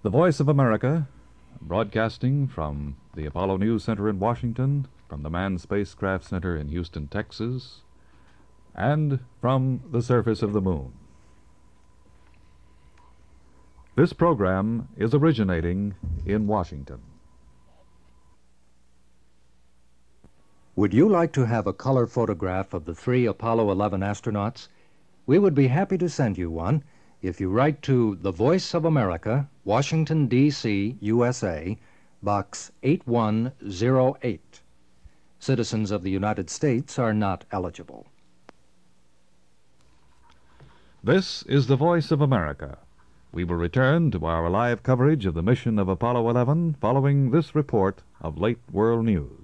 The Voice of America, broadcasting from the Apollo News Center in Washington, from the Manned Spacecraft Center in Houston, Texas, and from the surface of the moon. This program is originating in Washington. Would you like to have a color photograph of the 3 Apollo 11 astronauts? We would be happy to send you one if you write to The Voice of America, Washington, D.C., USA, Box 8108. Citizens of the United States are not eligible. This is the Voice of America. We will return to our live coverage of the mission of Apollo 11 following this report of late world news.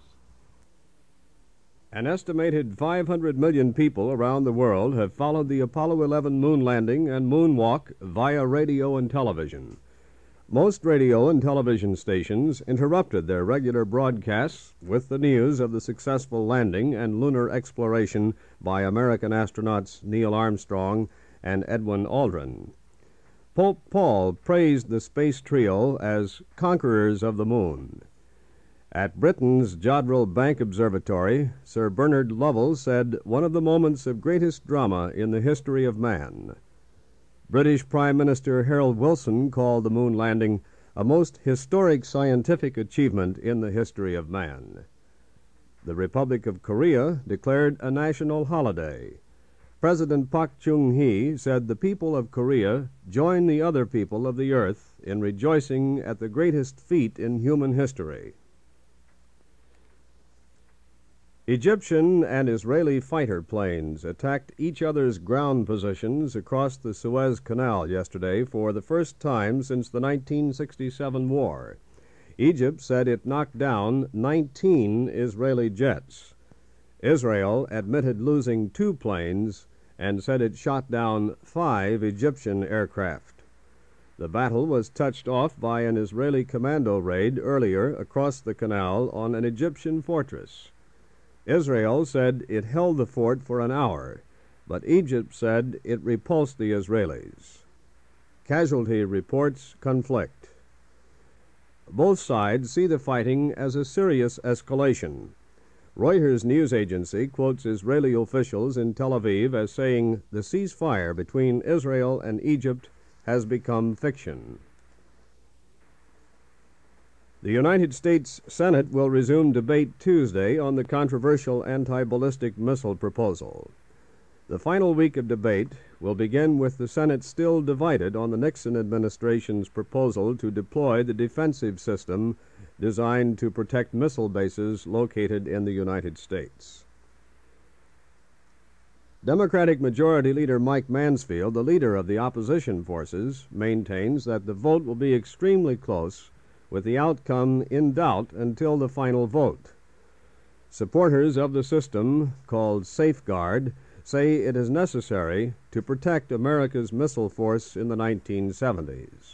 An estimated 500 million people around the world have followed the Apollo 11 moon landing and moonwalk via radio and television. Most radio and television stations interrupted their regular broadcasts with the news of the successful landing and lunar exploration by American astronauts Neil Armstrong and Edwin Aldrin. Pope Paul praised the space trio as conquerors of the moon. At Britain's Jodrell Bank Observatory, Sir Bernard Lovell said, "One of the moments of greatest drama in the history of man." British Prime Minister Harold Wilson called the moon landing a most historic scientific achievement in the history of man. The Republic of Korea declared a national holiday. President Park Chung-hee said the people of Korea join the other people of the earth in rejoicing at the greatest feat in human history. Egyptian and Israeli fighter planes attacked each other's ground positions across the Suez Canal yesterday for the first time since the 1967 war. Egypt said it knocked down 19 Israeli jets. Israel admitted losing 2 planes and said it shot down 5 Egyptian aircraft. The battle was touched off by an Israeli commando raid earlier across the canal on an Egyptian fortress. Israel said it held the fort for an hour, but Egypt said it repulsed the Israelis. Casualty reports conflict. Both sides see the fighting as a serious escalation. Reuters news agency quotes Israeli officials in Tel Aviv as saying the ceasefire between Israel and Egypt has become fiction. The United States Senate will resume debate Tuesday on the controversial anti-ballistic missile proposal. The final week of debate will begin with the Senate still divided on the Nixon administration's proposal to deploy the defensive system designed to protect missile bases located in the United States. Democratic Majority Leader Mike Mansfield, the leader of the opposition forces, maintains that the vote will be extremely close, with the outcome in doubt until the final vote. Supporters of the system, called Safeguard, say it is necessary to protect America's missile force in the 1970s.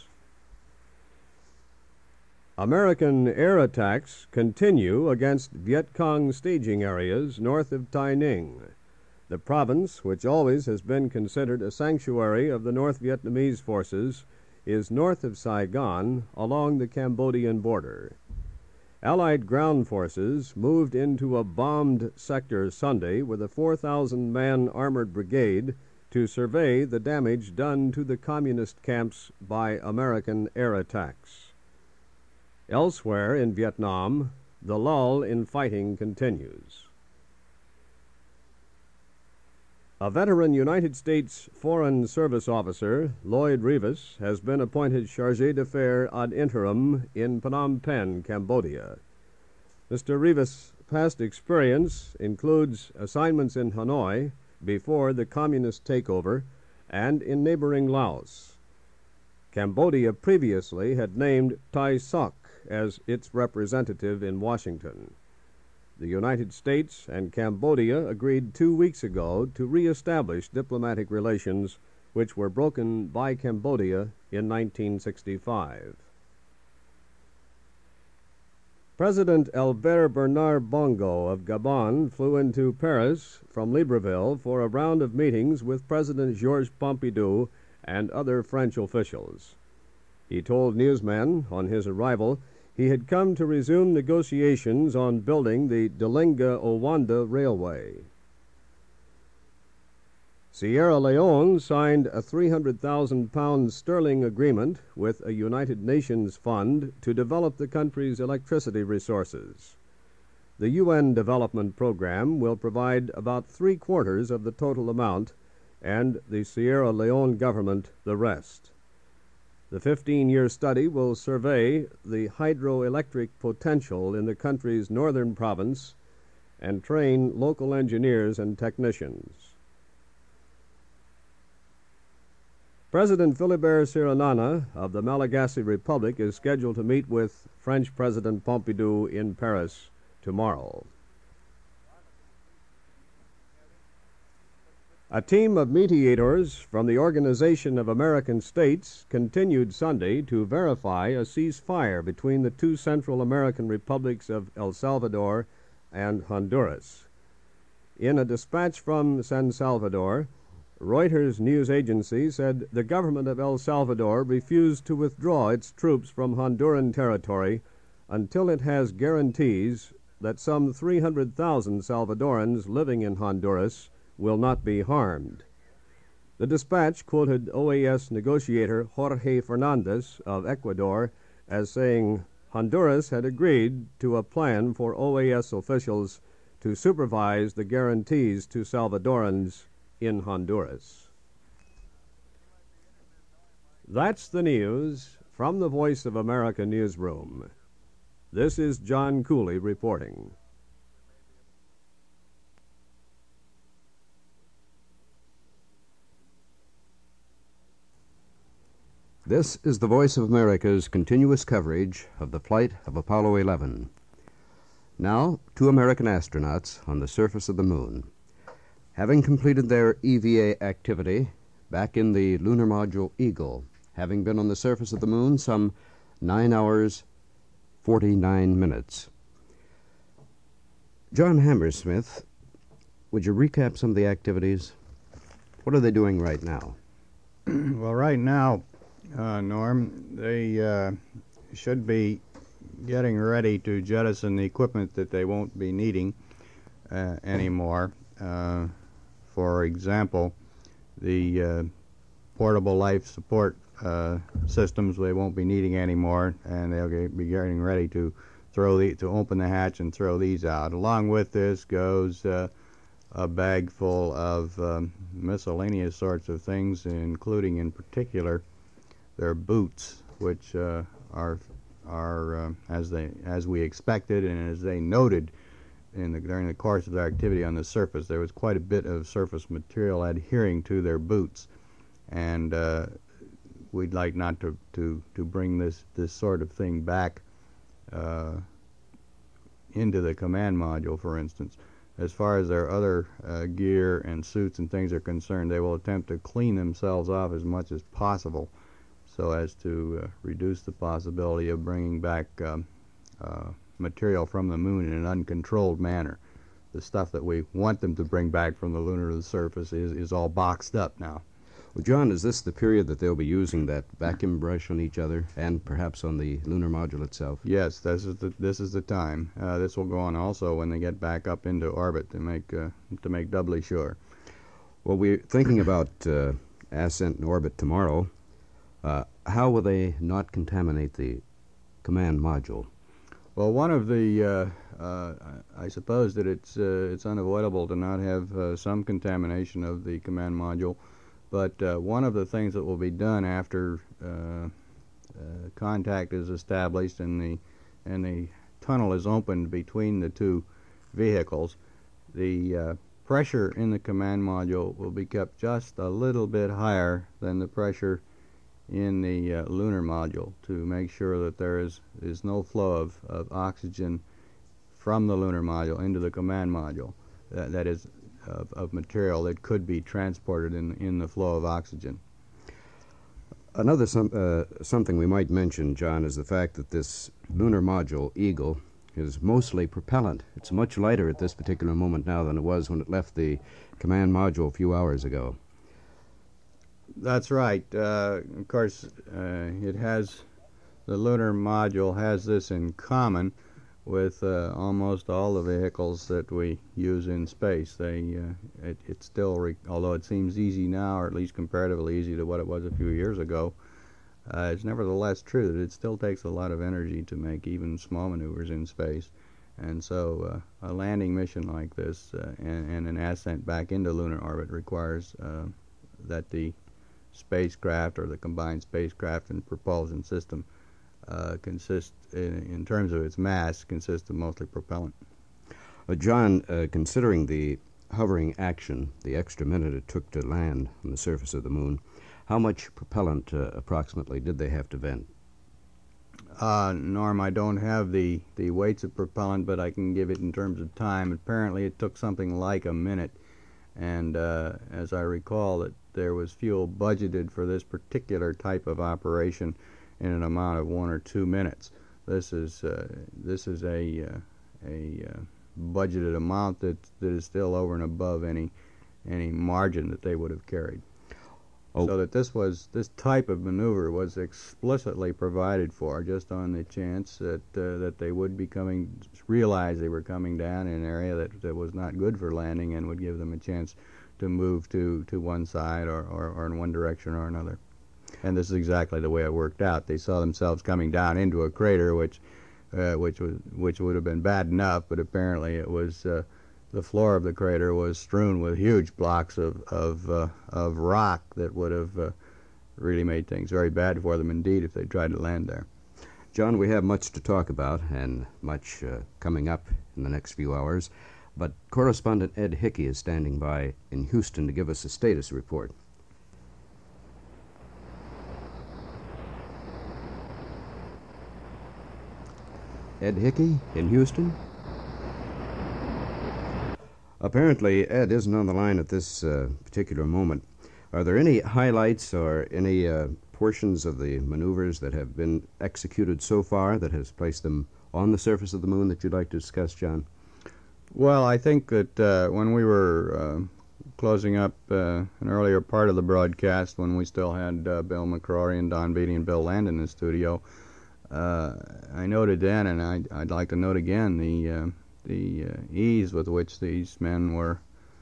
American air attacks continue against Viet Cong staging areas north of Tai Ninh. The province, which always has been considered a sanctuary of the North Vietnamese forces, is north of Saigon along the Cambodian border. Allied ground forces moved into a bombed sector Sunday with a 4,000-man armored brigade to survey the damage done to the communist camps by American air attacks. Elsewhere in Vietnam, the lull in fighting continues. A veteran United States Foreign Service officer, Lloyd Rivas, has been appointed chargé d'affaires ad interim in Phnom Penh, Cambodia. Mr. Rivas' past experience includes assignments in Hanoi before the communist takeover and in neighboring Laos. Cambodia previously had named Tai Sok as its representative in Washington. The United States and Cambodia agreed 2 weeks ago to reestablish diplomatic relations which were broken by Cambodia in 1965. President Albert Bernard Bongo of Gabon flew into Paris from Libreville for a round of meetings with President Georges Pompidou and other French officials. He told newsmen on his arrival he had come to resume negotiations on building the Dalinga-Owanda Railway. Sierra Leone signed a 300,000 pound sterling agreement with a United Nations fund to develop the country's electricity resources. The UN Development Program will provide about 3/4 of the total amount, and the Sierra Leone government the rest. The 15-year study will survey the hydroelectric potential in the country's northern province and train local engineers and technicians. President Philibert Tsiranana of the Malagasy Republic is scheduled to meet with French President Pompidou in Paris tomorrow. A team of mediators from the Organization of American States continued Sunday to verify a ceasefire between the two Central American republics of El Salvador and Honduras. In a dispatch from San Salvador, Reuters news agency said the government of El Salvador refused to withdraw its troops from Honduran territory until it has guarantees that some 300,000 Salvadorans living in Honduras will not be harmed. The dispatch quoted OAS negotiator Jorge Fernandez of Ecuador as saying Honduras had agreed to a plan for OAS officials to supervise the guarantees to Salvadorans in Honduras. That's the news from the Voice of America newsroom. This is John Cooley reporting. This is the Voice of America's continuous coverage of the flight of Apollo 11. Now, 2 American astronauts on the surface of the moon. Having completed their EVA activity back in the lunar module Eagle, having been on the surface of the moon some 9 hours, 49 minutes. John Hammersmith, would you recap some of the activities? What are they doing right now? Well, right now, Norm, they should be getting ready to jettison the equipment that they won't be needing anymore. For example, the portable life support systems they won't be needing anymore, and they'll be getting ready to open the hatch and throw these out. Along with this goes a bag full of miscellaneous sorts of things, including in particular their boots, which are as we expected and as they noted during the course of their activity on the surface. There was quite a bit of surface material adhering to their boots, and we'd like not to bring this sort of thing back into the command module, for instance. As far as their other gear and suits and things are concerned, they will attempt to clean themselves off as much as possible so as to reduce the possibility of bringing back material from the moon in an uncontrolled manner. The stuff that we want them to bring back from the lunar to the surface is all boxed up now. Well, John, is this the period that they'll be using that vacuum brush on each other and perhaps on the lunar module itself? Yes, this is the time. This will go on also when they get back up into orbit to make doubly sure. Well, we're thinking about ascent in orbit tomorrow. How will they not contaminate the command module? Well, one of the I suppose that it's unavoidable to not have some contamination of the command module. But one of the things that will be done after contact is established and the tunnel is opened between the two vehicles, the pressure in the command module will be kept just a little bit higher than the pressure in the lunar module to make sure that there is no flow of oxygen from the lunar module into the command module. That is of material that could be transported in the flow of oxygen. Another something we might mention, John, is the fact that this lunar module, Eagle, is mostly propellant. It's much lighter at this particular moment now than it was when it left the command module a few hours ago. That's right. Of course, the lunar module has this in common with almost all the vehicles that we use in space. It's still, although it seems easy now, or at least comparatively easy to what it was a few years ago, it's nevertheless true that it still takes a lot of energy to make even small maneuvers in space. And so a landing mission like this and an ascent back into lunar orbit requires that the spacecraft or the combined spacecraft and propulsion system consists, in terms of its mass, consists of mostly propellant. John, considering the hovering action, the extra minute it took to land on the surface of the moon, how much propellant approximately did they have to vent? Norm, I don't have the weights of propellant, but I can give it in terms of time. Apparently it took something like a minute, and as I recall, that there was fuel budgeted for this particular type of operation in an amount of 1 or 2 minutes. This is a budgeted amount that is still over and above any margin that they would have carried. Oh. So that this type of maneuver was explicitly provided for, just on the chance that they would realize they were coming down in an area that was not good for landing and would give them a chance to move to one side or in one direction or another. And this is exactly the way it worked out. They saw themselves coming down into a crater, which would have been bad enough, but apparently it was the floor of the crater was strewn with huge blocks of rock that would have really made things very bad for them indeed if they tried to land there. John, we have much to talk about and much coming up in the next few hours, but correspondent Ed Hickey is standing by in Houston to give us a status report. Ed Hickey in Houston? Apparently, Ed isn't on the line at this particular moment. Are there any highlights or any portions of the maneuvers that have been executed so far that has placed them on the surface of the moon that you'd like to discuss, John? Well, I think that when we were closing up an earlier part of the broadcast, when we still had Bill McCrory and Don Beatty and Bill Land in the studio, I noted then, and I'd like to note again, the ease with which these men were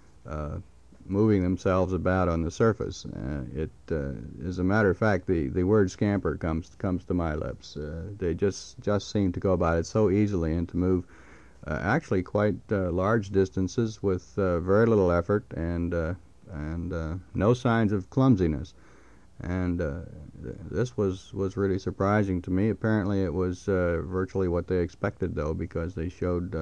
moving themselves about on the surface. As a matter of fact, the word scamper comes to my lips. They just seem to go about it so easily and to move actually quite large distances with very little effort and no signs of clumsiness. And this was really surprising to me. Apparently it was virtually what they expected, though, because they showed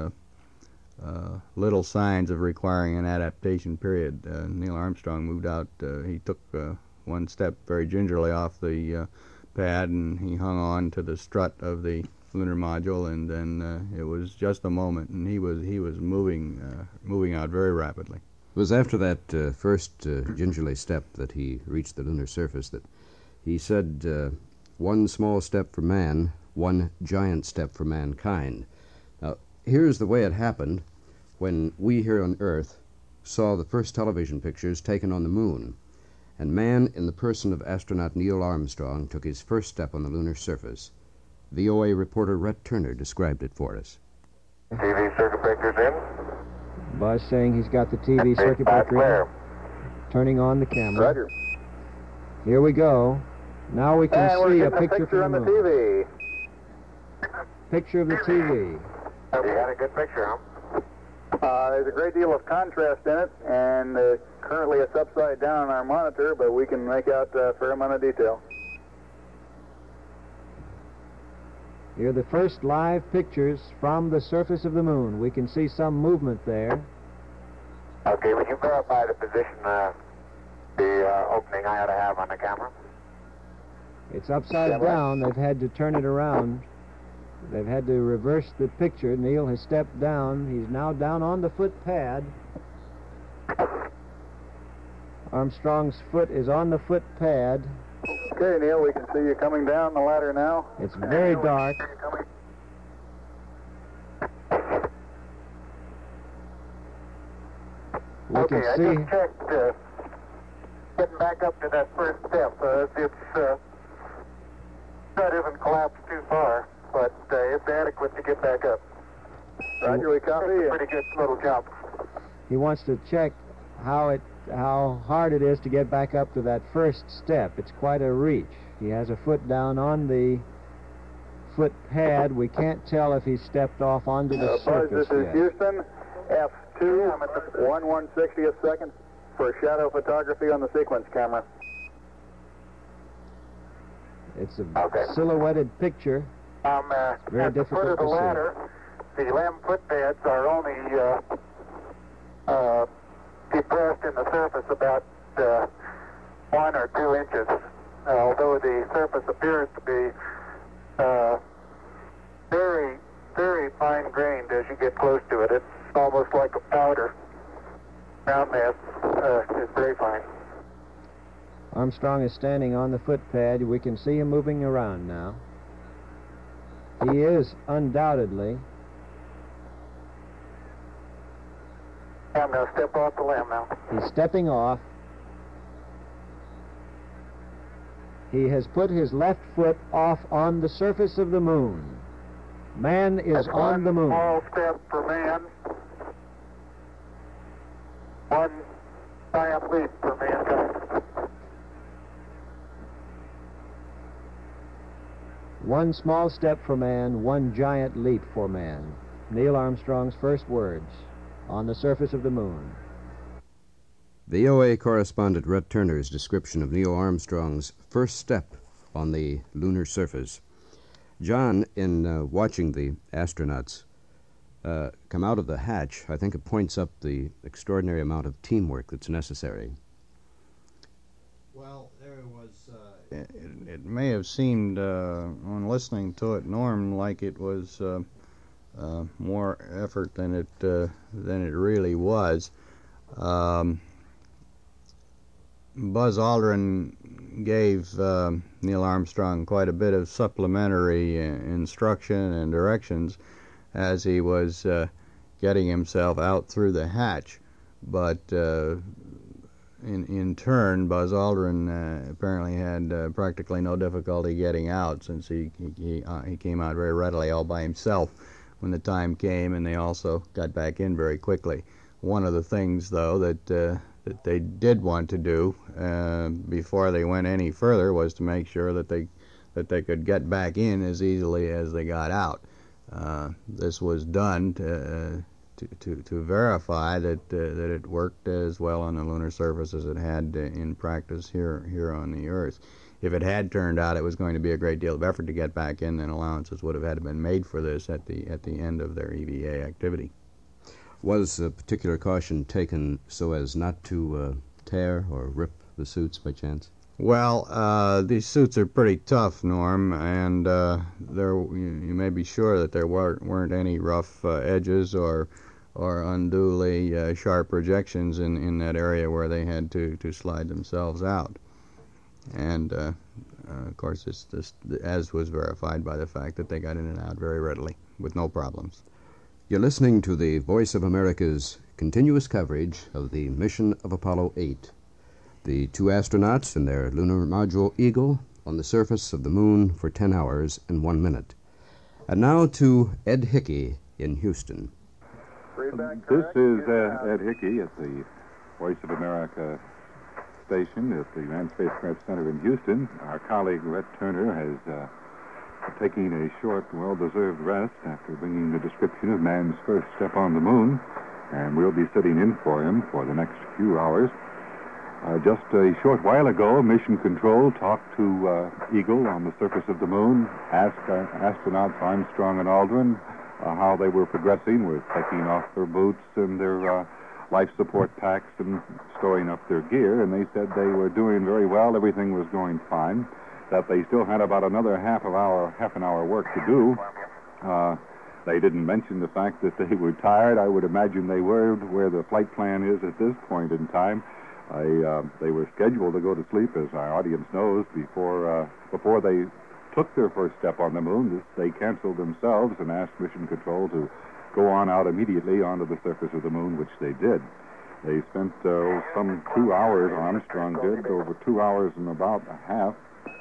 little signs of requiring an adaptation period. Neil Armstrong moved out. He took one step very gingerly off the pad, and he hung on to the strut of the lunar module, and then it was just a moment, and he was moving out very rapidly. It was after that first gingerly step that he reached the lunar surface that he said, one small step for man, one giant step for mankind. Now, here's the way it happened when we here on Earth saw the first television pictures taken on the moon, and man, in the person of astronaut Neil Armstrong, took his first step on the lunar surface. VOA reporter Rhett Turner described it for us. TV circuit breaker's in. Buzz saying he's got the TV circuit breaker in. Turning on the camera. Roger. Here we go. Now we can see a picture on from the the moon. TV. Picture of the TV. You had a good picture, huh? There's a great deal of contrast in it, and currently it's upside down on our monitor, but we can make out a fair amount of detail. Here are the first live pictures from the surface of the moon. We can see some movement there. Okay, would you verify the position, the opening I ought to have on the camera? It's upside down. They've had to turn it around. They've had to reverse the picture. Neil has stepped down. He's now down on the foot pad. Armstrong's foot is on the foot pad. Okay, Neil, we can see you coming down the ladder now. It's very dark. We Okay, can I see. just checked. getting back up to that first step. That isn't collapsed too far, but it's adequate to get back up. Roger, we copy. It's a pretty good little jump. He wants to check how hard it is to get back up to that first step. It's quite a reach. He has a foot down on the foot pad. We can't tell if he stepped off onto the Buzz, surface this is yet. Houston, F2, 1/160th second for shadow photography on the sequence camera. It's a silhouetted picture. Very At the foot difficult of the to see. ladder, the LEM foot pads are only depressed in the surface about 1 or 2 inches, although the surface appears to be very, very fine-grained as you get close to it. It's almost like a powder. Ground mass is very fine. Armstrong is standing on the foot pad. We can see him moving around now. He is undoubtedly. I'm going to step off the LEM now. He's stepping off. He has put his left foot off on the surface of the moon. Man is That's on the moon. One small step for man. One giant leap for mankind. One small step for man, one giant leap for man. Neil Armstrong's first words on the surface of the moon. VOA correspondent Rhett Turner's description of Neil Armstrong's first step on the lunar surface. John, in watching the astronauts come out of the hatch, I think it points up the extraordinary amount of teamwork that's necessary. Well, there was... It may have seemed, on listening to it, Norm, like it was more effort than it really was. Buzz Aldrin gave Neil Armstrong quite a bit of supplementary instruction and directions as he was getting himself out through the hatch, but in turn, Buzz Aldrin apparently had practically no difficulty getting out, since he came out very readily all by himself when the time came, and they also got back in very quickly. One of the things, though, that they did want to do before they went any further was to make sure that they could get back in as easily as they got out. This was done to verify that it worked as well on the lunar surface as it had in practice here on the Earth. If it had turned out it was going to be a great deal of effort to get back in, then allowances would have had to been made for this at the end of their EVA activity. Was a particular caution taken so as not to tear or rip the suits by chance? Well, these suits are pretty tough, Norm, and you may be sure that there weren't any rough edges or unduly sharp projections in that area where they had to slide themselves out. And, of course, this as was verified by the fact that they got in and out very readily with no problems. You're listening to the Voice of America's continuous coverage of the mission of Apollo 8. The two astronauts and their lunar module Eagle on the surface of the moon for 10 hours and 1 minute. And now to Ed Hickey in Houston. This is Ed Hickey at the Voice of America station at the Manned Spacecraft Center in Houston. Our colleague Rhett Turner has taking a short, well-deserved rest after bringing the description of man's first step on the moon, and we'll be sitting in for him for the next few hours. Just a short while ago, Mission Control talked to Eagle on the surface of the moon, asked astronauts Armstrong and Aldrin how they were progressing with taking off their boots and their life support packs and storing up their gear, and they said they were doing very well, everything was going fine, that they still had about another half an hour work to do. They didn't mention the fact that they were tired. I would imagine they were, where the flight plan is at this point in time. They were scheduled to go to sleep, as our audience knows, before they took their first step on the moon. They canceled themselves and asked Mission Control to go on out immediately onto the surface of the moon, which they did. They spent some 2 hours, Armstrong did, over 2 hours and about a half,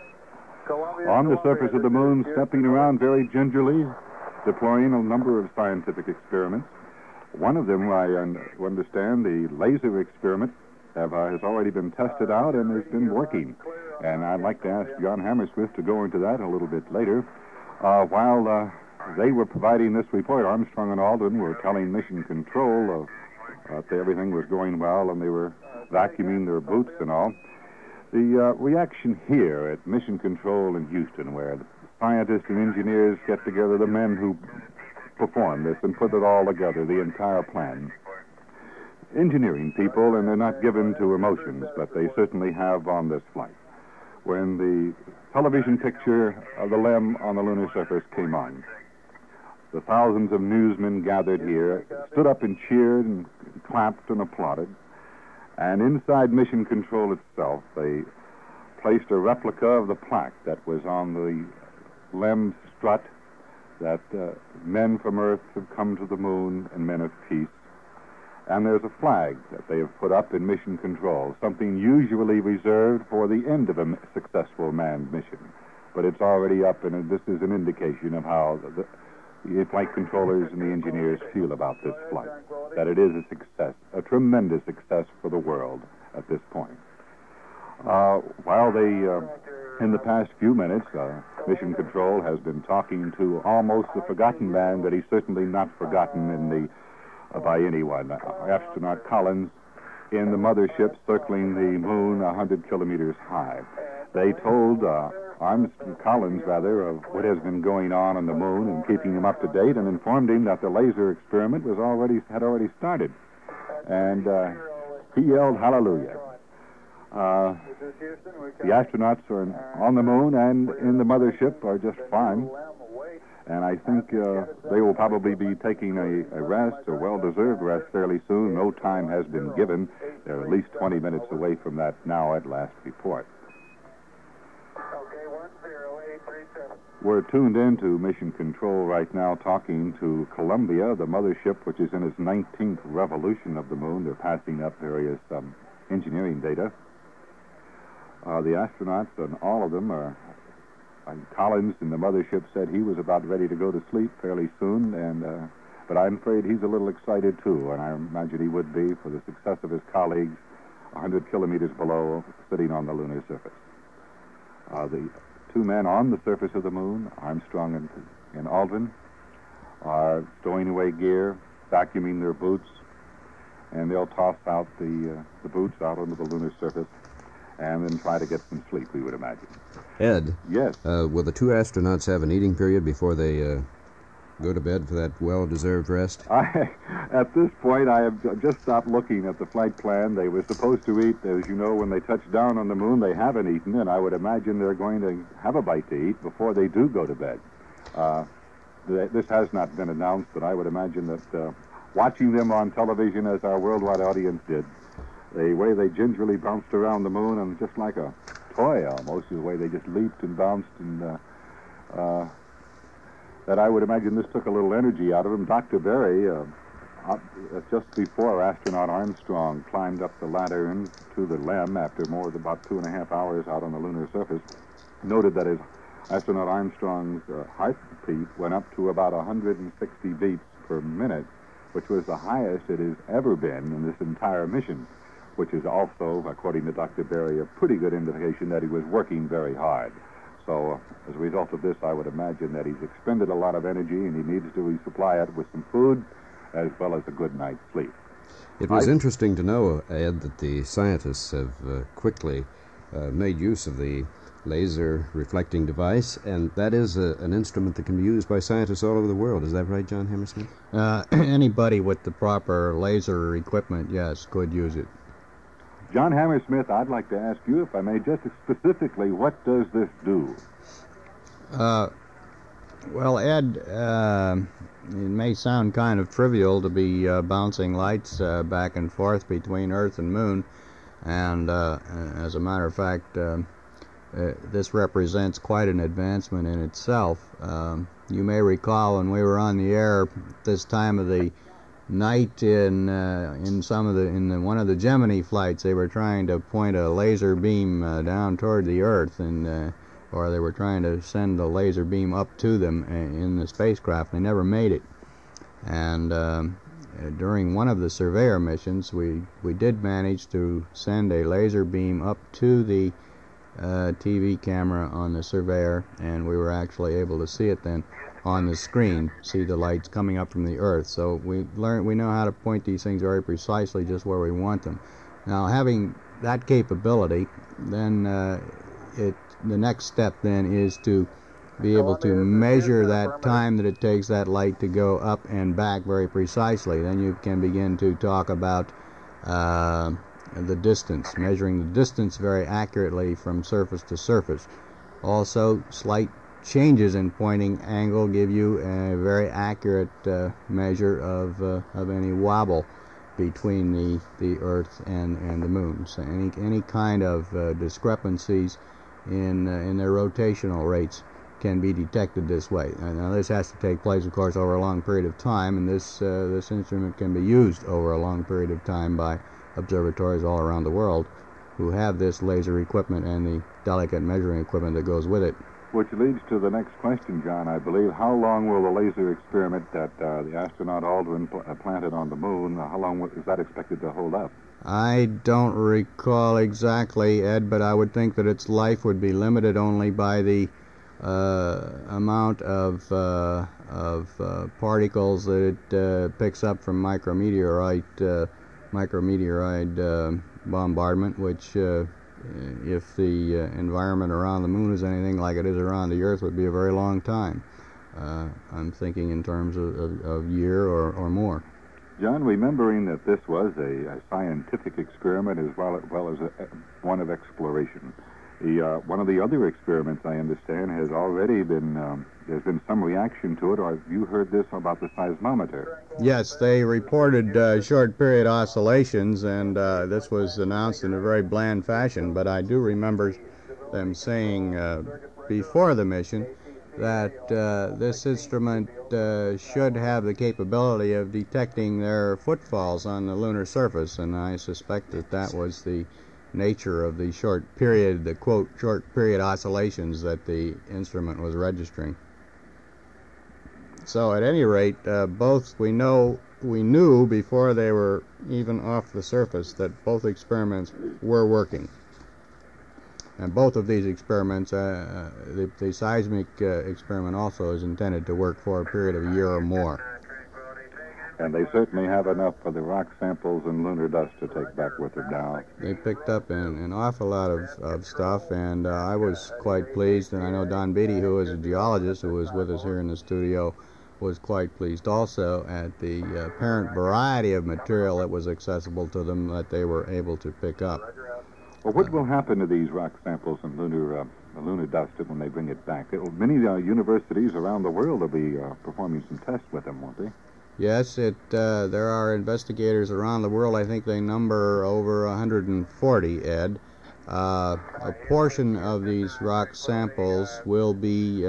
on the surface of the moon, stepping around very gingerly, deploying a number of scientific experiments. One of them, I understand, the laser experiment, has already been tested out and has been working. And I'd like to ask John Hammersmith to go into that a little bit later. While they were providing this report, Armstrong and Aldrin were telling Mission Control that everything was going well and they were vacuuming their boots and all. The reaction here at Mission Control in Houston, where the scientists and engineers get together, the men who perform this and put it all together, the entire plan. Engineering people, and they're not given to emotions, but they certainly have on this flight. When the television picture of the LEM on the lunar surface came on, the thousands of newsmen gathered here stood up and cheered and clapped and applauded. And inside Mission Control itself, they placed a replica of the plaque that was on the LEM strut that men from Earth have come to the moon and men of peace. And there's a flag that they have put up in Mission Control, something usually reserved for the end of a successful manned mission. But it's already up, and this is an indication of how the flight controllers and the engineers feel about this flight, that it is a success, a tremendous success for the world at this point. While they, in the past few minutes, Mission Control has been talking to almost a forgotten man, but he's certainly not forgotten by anyone. Astronaut Collins in the mothership circling the moon 100 kilometers high. They told Collins, of what has been going on the moon and keeping him up to date, and informed him that the laser experiment had already started. And he yelled hallelujah. The astronauts are on the moon and in the mothership are just fine. And I think they will probably be taking a rest, a well-deserved rest, fairly soon. No time has been given. They're at least 20 minutes away from that now at last report. We're tuned in to Mission Control right now, talking to Columbia, the mothership, which is in its 19th revolution of the moon. They're passing up various engineering data. The astronauts, and all of them are... Collins in the mothership said he was about ready to go to sleep fairly soon, but I'm afraid he's a little excited, too, and I imagine he would be for the success of his colleagues 100 kilometers below, sitting on the lunar surface. The two men on the surface of the moon, Armstrong and Aldrin, are stowing away gear, vacuuming their boots, and they'll toss out the boots out onto the lunar surface and then try to get some sleep, we would imagine. Ed? Yes? Will the two astronauts have an eating period before they go to bed for that well-deserved rest? At this point, I have just stopped looking at the flight plan. They were supposed to eat, as you know, when they touch down on the moon. They haven't eaten, and I would imagine they're going to have a bite to eat before they do go to bed. This has not been announced, but I would imagine that watching them on television, as our worldwide audience did, the way they gingerly bounced around the moon, and just like a toy almost, the way they just leaped and bounced, and that I would imagine this took a little energy out of them. Dr. Berry, just before astronaut Armstrong climbed up the ladder into the LEM after more than about 2.5 hours out on the lunar surface, noted that his astronaut Armstrong's heartbeat went up to about 160 beats per minute, which was the highest it has ever been in this entire mission, which is also, according to Dr. Berry, a pretty good indication that he was working very hard. So, as a result of this, I would imagine that he's expended a lot of energy, and he needs to resupply it with some food as well as a good night's sleep. It was interesting to know, Ed, that the scientists have quickly made use of the laser reflecting device, and that is an instrument that can be used by scientists all over the world. Is that right, John Hammersmith? Anybody with the proper laser equipment, yes, could use it. John Hammersmith, I'd like to ask you, if I may, just specifically, what does this do? Well, Ed, it may sound kind of trivial to be bouncing lights back and forth between Earth and Moon, and as a matter of fact, this represents quite an advancement in itself. You may recall when we were on the air this time of the night in one of the Gemini flights, they were trying to point a laser beam down toward the Earth, or they were trying to send a laser beam up to them in the spacecraft. They never made it. And during one of the Surveyor missions, we did manage to send a laser beam up to the TV camera on the Surveyor, and we were actually able to see it then on the screen, see the lights coming up from the Earth. So we know how to point these things very precisely just where we want them. Now, having that capability, then the next step then is to be able to measure that time that it takes that light to go up and back very precisely. Then you can begin to talk about the distance, measuring the distance very accurately from surface to surface. Also, slight changes in pointing angle give you a very accurate measure of any wobble between the Earth and the Moon. So any kind of discrepancies in their rotational rates can be detected this way. Now, this has to take place, of course, over a long period of time, and this instrument can be used over a long period of time by observatories all around the world who have this laser equipment and the delicate measuring equipment that goes with it. Which leads to the next question, John, I believe. How long will the laser experiment that the astronaut Aldrin planted on the Moon, how long is that expected to hold up? I don't recall exactly, Ed, but I would think that its life would be limited only by the amount of particles that it picks up from micrometeorite bombardment, which if the environment around the Moon is anything like it is around the Earth, would be a very long time. I'm thinking in terms of year or more. John, remembering that this was a scientific experiment as well as one of exploration, one of the other experiments, I understand, has already been, there's been some reaction to it, or have you heard this about the seismometer? Yes, they reported short period oscillations, and this was announced in a very bland fashion, but I do remember them saying before the mission that this instrument should have the capability of detecting their footfalls on the lunar surface, and I suspect that was the nature of the short period, the quote, short period oscillations that the instrument was registering. So at any rate, both we knew before they were even off the surface that both experiments were working. And both of these experiments, the seismic experiment also is intended to work for a period of a year or more. And they certainly have enough for the rock samples and lunar dust to take back with them now. They picked up an awful lot of stuff, and I was quite pleased, and I know Don Beatty, who is a geologist who was with us here in the studio, was quite pleased also at the apparent variety of material that was accessible to them that they were able to pick up. Well, what will happen to these rock samples and lunar dust when they bring it back? Many universities around the world will be performing some tests with them, won't they? Yes, there are investigators around the world. I think they number over 140, Ed. A portion of these rock samples will be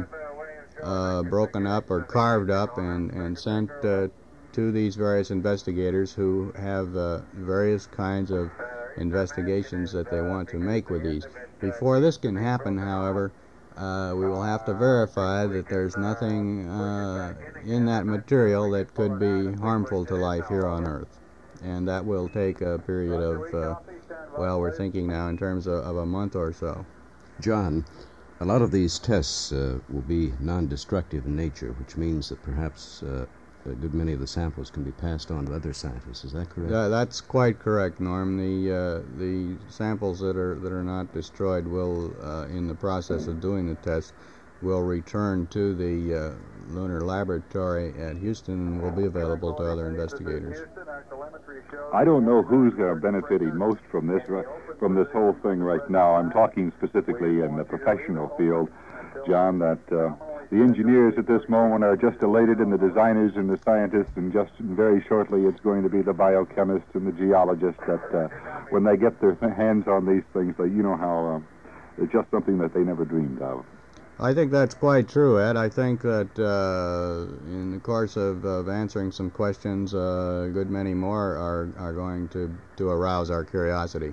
broken up or carved up and sent to these various investigators who have various kinds of investigations that they want to make with these. Before this can happen, however, we will have to verify that there's nothing in that material that could be harmful to life here on Earth. And that will take a period of, well, we're thinking now in terms of a month or so. John, a lot of these tests will be non-destructive in nature, which means that perhaps a good many of the samples can be passed on to other scientists. Is that correct? That's quite correct, Norm. The samples that are not destroyed will, in the process of doing the test, will return to the lunar laboratory at Houston and will be available to other investigators. I don't know who's benefiting most from this whole thing right now. I'm talking specifically in the professional field, John, that the engineers at this moment are just elated, and the designers and the scientists, and just very shortly it's going to be the biochemists and the geologists that when they get their hands on these things, you know how it's just something that they never dreamed of. I think that's quite true, Ed. I think that in the course of answering some questions, a good many more are going to arouse our curiosity.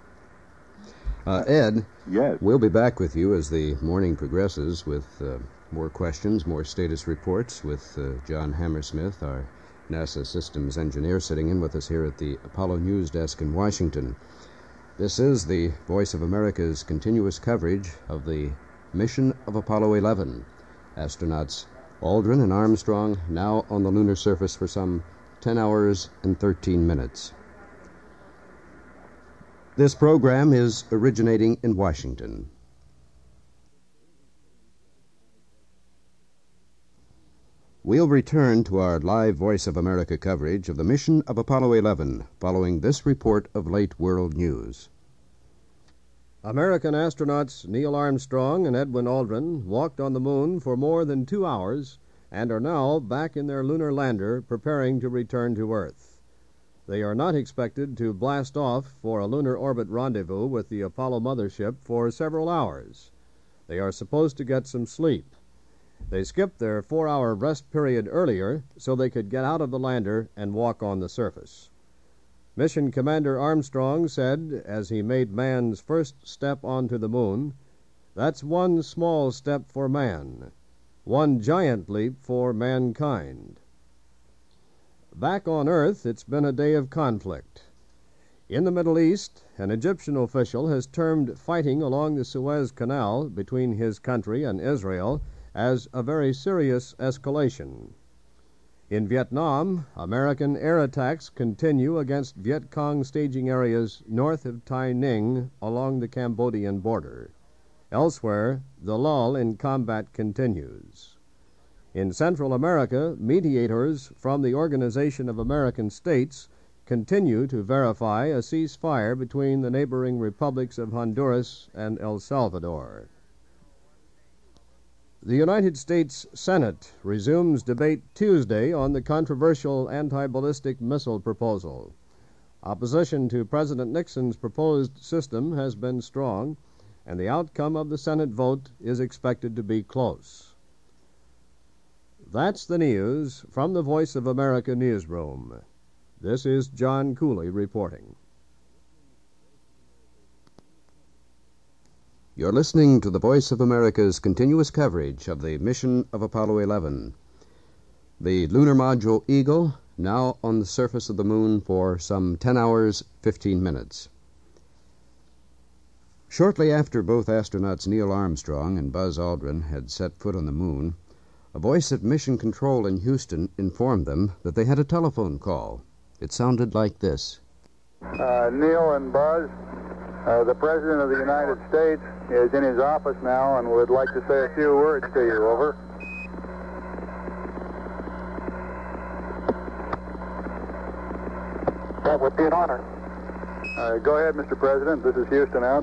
Ed, Yes. we'll be back with you as the morning progresses with more questions, more status reports with John Hammersmith, our NASA systems engineer, sitting in with us here at the Apollo News Desk in Washington. This is the Voice of America's continuous coverage of the mission of Apollo 11. Astronauts Aldrin and Armstrong now on the lunar surface for some 10 hours and 13 minutes. This program is originating in Washington. We'll return to our live Voice of America coverage of the mission of Apollo 11 following this report of late world news. American astronauts Neil Armstrong and Edwin Aldrin walked on the moon for more than 2 hours and are now back in their lunar lander preparing to return to Earth. They are not expected to blast off for a lunar orbit rendezvous with the Apollo mothership for several hours. They are supposed to get some sleep. They skipped their 4-hour rest period earlier so they could get out of the lander and walk on the surface. Mission Commander Armstrong said, as he made man's first step onto the moon, "That's one small step for man, one giant leap for mankind." Back on Earth, it's been a day of conflict. In the Middle East, an Egyptian official has termed fighting along the Suez Canal between his country and Israel as a very serious escalation. In Vietnam, American air attacks continue against Viet Cong staging areas north of Tai Ninh along the Cambodian border. Elsewhere, the lull in combat continues. In Central America, mediators from the Organization of American States continue to verify a ceasefire between the neighboring republics of Honduras and El Salvador. The United States Senate resumes debate Tuesday on the controversial anti-ballistic missile proposal. Opposition to President Nixon's proposed system has been strong, and the outcome of the Senate vote is expected to be close. That's the news from the Voice of America newsroom. This is John Cooley reporting. You're listening to the Voice of America's continuous coverage of the mission of Apollo 11. The lunar module Eagle now on the surface of the moon for some 10 hours, 15 minutes. Shortly after both astronauts Neil Armstrong and Buzz Aldrin had set foot on the moon, a voice at Mission Control in Houston informed them that they had a telephone call. It sounded like this. Neil and Buzz, the President of the United States is in his office now and would like to say a few words to you. Over. That would be an honor. Go ahead, Mr. President. This is Houston out.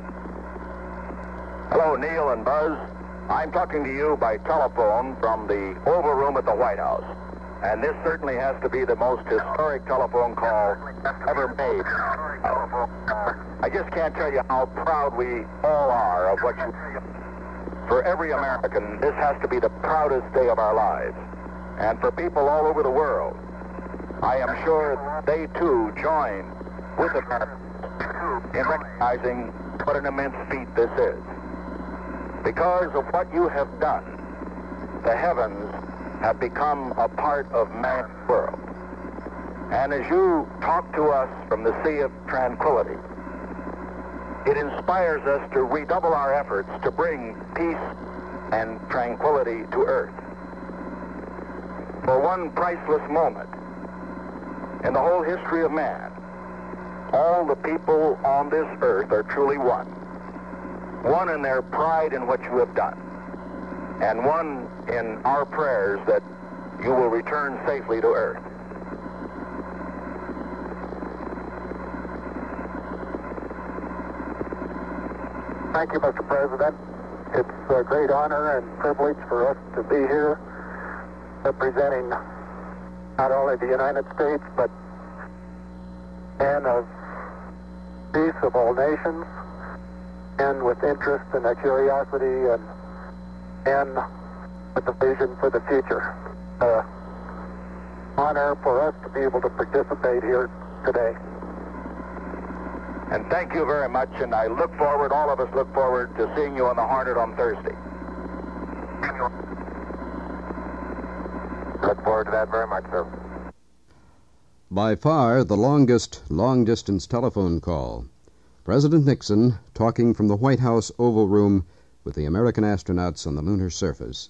Hello, Neil and Buzz. I'm talking to you by telephone from the Oval Room at the White House. And this certainly has to be the most historic telephone call ever made. I just can't tell you how proud we all are of what you... For every American, this has to be the proudest day of our lives. And for people all over the world, I am sure they too join with Americans in recognizing what an immense feat this is. Because of what you have done, the heavens have become a part of man's world. And as you talk to us from the Sea of Tranquility, it inspires us to redouble our efforts to bring peace and tranquility to Earth. For one priceless moment in the whole history of man, all the people on this earth are truly one. One in their pride in what you have done, and one in our prayers that you will return safely to Earth. Thank you, Mr. President. It's a great honor and privilege for us to be here representing not only the United States, but men of peace of all nations, and with interest and a curiosity and and with the vision for the future. Honor for us to be able to participate here today. And thank you very much, and I look forward, all of us look forward to seeing you on the Hornet on Thursday. Look forward to that very much, sir. By far the longest long-distance telephone call. President Nixon talking from the White House Oval Room with the American astronauts on the lunar surface.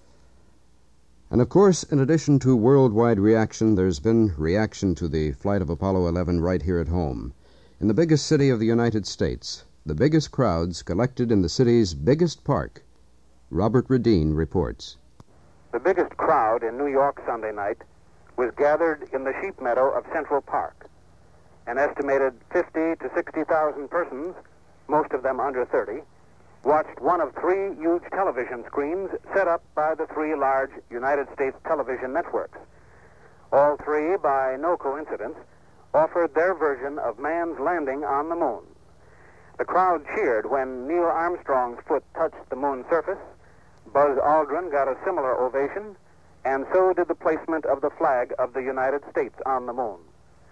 And of course, in addition to worldwide reaction, there's been reaction to the flight of Apollo 11 right here at home. In the biggest city of the United States, the biggest crowds collected in the city's biggest park. Robert Radine reports. The biggest crowd in New York Sunday night was gathered in the sheep meadow of Central Park. An estimated 50 to 60,000 persons, most of them under 30, watched one of three huge television screens set up by the three large United States television networks. All three, by no coincidence, offered their version of man's landing on the moon. The crowd cheered when Neil Armstrong's foot touched the moon's surface. Buzz Aldrin got a similar ovation, and so did the placement of the flag of the United States on the moon.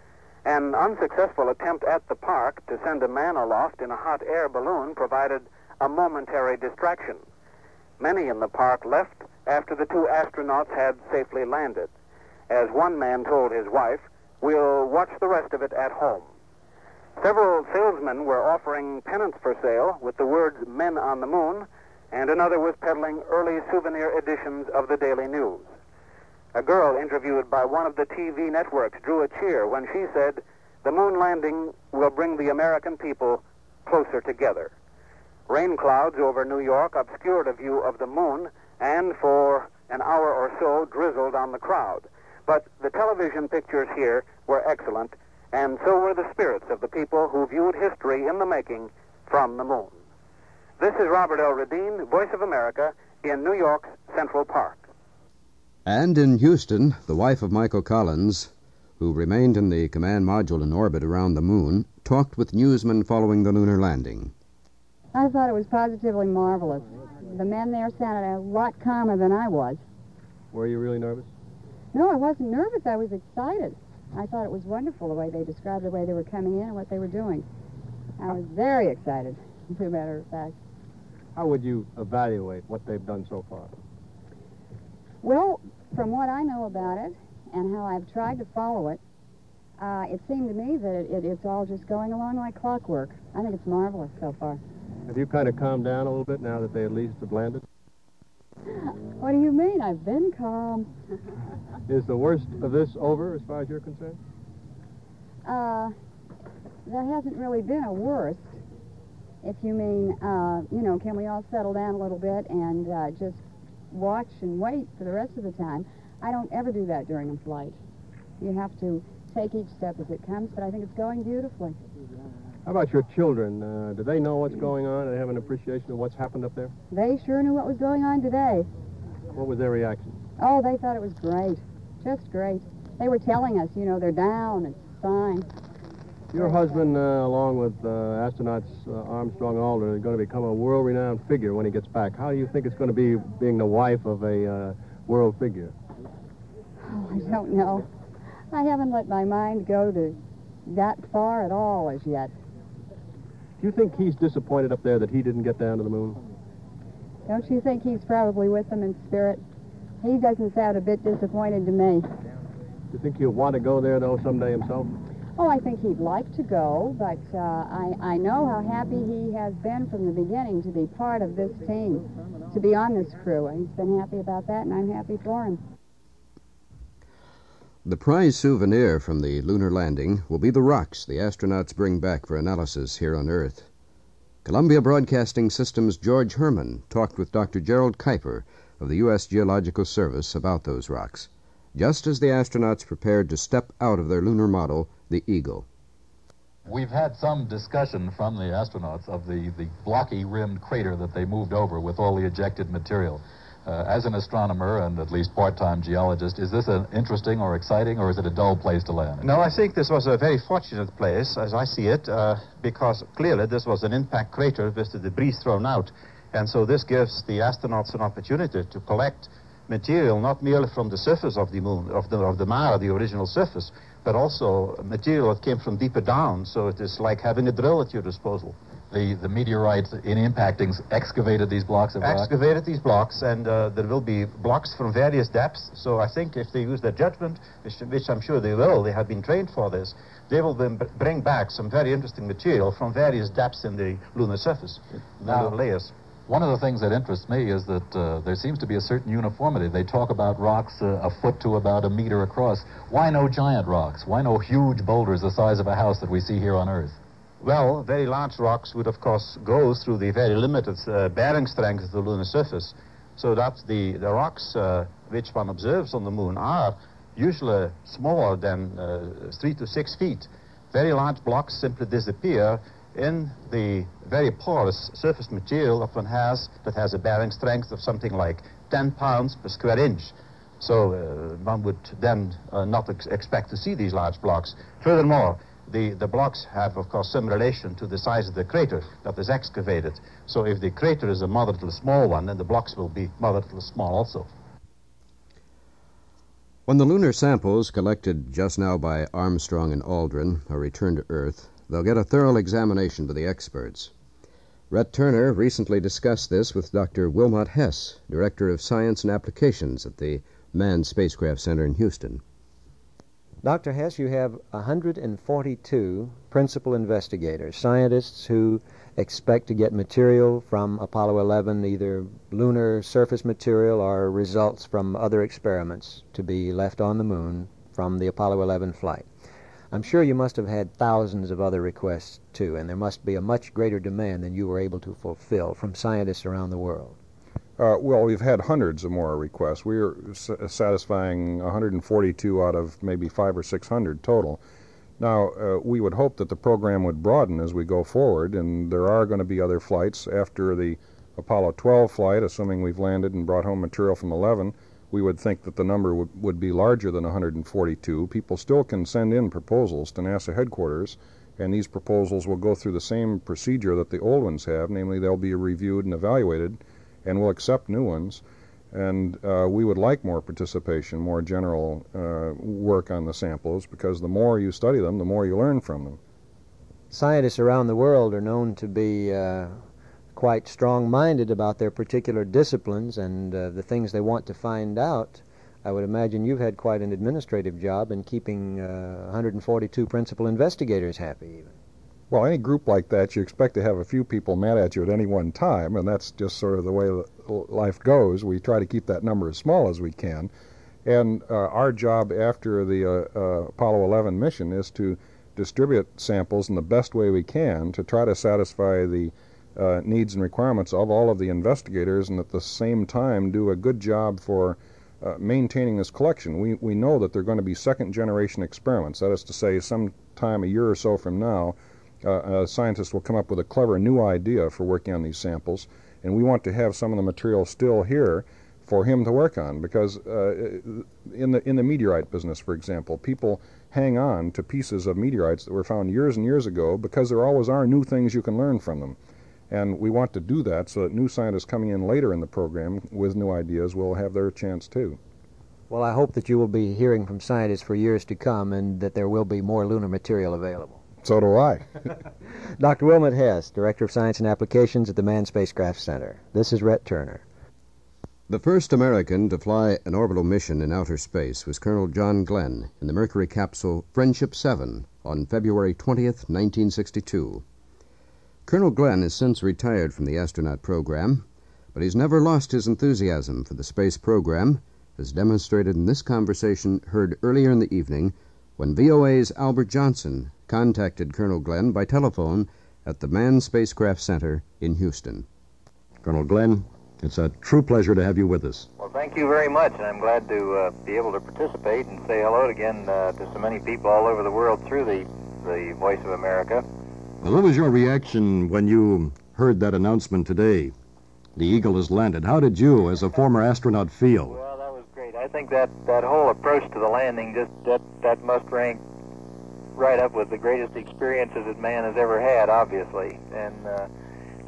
An unsuccessful attempt at the park to send a man aloft in a hot air balloon provided a momentary distraction. Many in the park left after the two astronauts had safely landed. As one man told his wife, "We'll watch the rest of it at home." Several salesmen were offering pennants for sale with the words "Men on the Moon," and another was peddling early souvenir editions of the Daily News. A girl interviewed by one of the TV networks drew a cheer when she said, "The moon landing will bring the American people closer together." Rain clouds over New York obscured a view of the moon and for an hour or so drizzled on the crowd. But the television pictures here were excellent, and so were the spirits of the people who viewed history in the making from the moon. This is Robert L. Radine, Voice of America, in New York's Central Park. And in Houston, the wife of Michael Collins, who remained in the command module in orbit around the moon, talked with newsmen following the lunar landing. I thought it was positively marvelous. The men there sounded a lot calmer than I was. Were you really nervous? No, I wasn't nervous. I was excited. I thought it was wonderful the way they described the way they were coming in and what they were doing. I was very excited, as a matter of fact. How would you evaluate what they've done so far? Well, from what I know about it and how I've tried to follow it, it seemed to me that it's all just going along like clockwork. I think it's marvelous so far. Have you kind of calmed down a little bit now that they at least have landed? What do you mean? I've been calm. Is the worst of this over as far as you're concerned? There hasn't really been a worst. If you mean, can we all settle down a little bit and just watch and wait for the rest of the time? I don't ever do that during a flight. You have to take each step as it comes, but I think it's going beautifully. How about your children? Do they know what's going on? Do they have an appreciation of what's happened up there? They sure knew what was going on today. What was their reaction? Oh, they thought it was great. Just great. They were telling us, they're down, it's fine. Your husband, along with astronauts Armstrong and Aldrin, are going to become a world-renowned figure when he gets back. How do you think it's going to be being the wife of a world figure? Oh, I don't know. I haven't let my mind go to that far at all as yet. Do you think he's disappointed up there that he didn't get down to the moon? Don't you think he's probably with them in spirit? He doesn't sound a bit disappointed to me. Do you think he'll want to go there, though, someday himself? Oh, I think he'd like to go, but I know how happy he has been from the beginning to be part of this team, to be on this crew. He's been happy about that, and I'm happy for him. The prize souvenir from the lunar landing will be the rocks the astronauts bring back for analysis here on Earth. Columbia Broadcasting System's George Herman talked with Dr. Gerald Kuiper of the U.S. Geological Service about those rocks, just as the astronauts prepared to step out of their lunar model, the Eagle. We've had some discussion from the astronauts of the blocky-rimmed crater that they moved over with all the ejected material. As an astronomer and at least part-time geologist, is this an interesting or exciting, or is it a dull place to land? No, I think this was a very fortunate place, as I see it, because clearly this was an impact crater with the debris thrown out. And so this gives the astronauts an opportunity to collect material not merely from the surface of the moon, of the Mare, the original surface, but also material that came from deeper down. So it is like having a drill at your disposal. The meteorites in impacting excavated these blocks of rock? Excavated these blocks, and there will be blocks from various depths. So I think if they use their judgment, which I'm sure they will, they have been trained for this, they will then bring back some very interesting material from various depths in the lunar surface, lunar layers. One of the things that interests me is that there seems to be a certain uniformity. They talk about rocks a foot to about a meter across. Why no giant rocks? Why no huge boulders the size of a house that we see here on Earth? Well, very large rocks would, of course, go through the very limited bearing strength of the lunar surface. So that the rocks which one observes on the moon are usually smaller than 3 to 6 feet. Very large blocks simply disappear in the very porous surface material that one has, that has a bearing strength of something like 10 pounds per square inch. So one would then not expect to see these large blocks. Furthermore, the blocks have, of course, some relation to the size of the crater that is excavated. So if the crater is a moderately small one, then the blocks will be moderately small also. When the lunar samples collected just now by Armstrong and Aldrin are returned to Earth, they'll get a thorough examination by the experts. Rhett Turner recently discussed this with Dr. Wilmot Hess, Director of Science and Applications at the Manned Spacecraft Center in Houston. Dr. Hess, you have 142 principal investigators, scientists who expect to get material from Apollo 11, either lunar surface material or results from other experiments to be left on the moon from the Apollo 11 flight. I'm sure you must have had thousands of other requests, too, and there must be a much greater demand than you were able to fulfill from scientists around the world. Well, we've had hundreds of more requests. We are satisfying 142 out of maybe 500 or 600 total. Now, we would hope that the program would broaden as we go forward, and there are going to be other flights after the Apollo 12 flight, assuming we've landed and brought home material from 11. We would think that the number would be larger than 142. People still can send in proposals to NASA headquarters, and these proposals will go through the same procedure that the old ones have, namely they'll be reviewed and evaluated, and we'll accept new ones. And we would like more participation, more general work on the samples, because the more you study them, the more you learn from them. Scientists around the world are known to be quite strong-minded about their particular disciplines and the things they want to find out. I would imagine you've had quite an administrative job in keeping 142 principal investigators happy, even. Well, any group like that, you expect to have a few people mad at you at any one time, and that's just sort of the way life goes. We try to keep that number as small as we can. And our job after the Apollo 11 mission is to distribute samples in the best way we can to try to satisfy the needs and requirements of all of the investigators, and at the same time do a good job for maintaining this collection. We know that they're going to be second-generation experiments. That is to say, sometime a year or so from now, scientists will come up with a clever new idea for working on these samples, and we want to have some of the material still here for him to work on, because in the meteorite business, for example, people hang on to pieces of meteorites that were found years and years ago because there always are new things you can learn from them. And we want to do that so that new scientists coming in later in the program with new ideas will have their chance too. Well, I hope that you will be hearing from scientists for years to come and that there will be more lunar material available. So do I. Dr. Wilmot Hess, Director of Science and Applications at the Manned Spacecraft Center. This is Rhett Turner. The first American to fly an orbital mission in outer space was Colonel John Glenn in the Mercury capsule Friendship 7 on February 20th, 1962. Colonel Glenn has since retired from the astronaut program, but he's never lost his enthusiasm for the space program, as demonstrated in this conversation heard earlier in the evening when VOA's Albert Johnson contacted Colonel Glenn by telephone at the Manned Spacecraft Center in Houston. Colonel Glenn, it's a true pleasure to have you with us. Well, thank you very much, and I'm glad to be able to participate and say hello again to so many people all over the world through the Voice of America. Well, what was your reaction when you heard that announcement today? The Eagle has landed. How did you, as a former astronaut, feel? Well, that was great. I think that whole approach to the landing, that must rank right up with the greatest experiences that man has ever had, obviously. And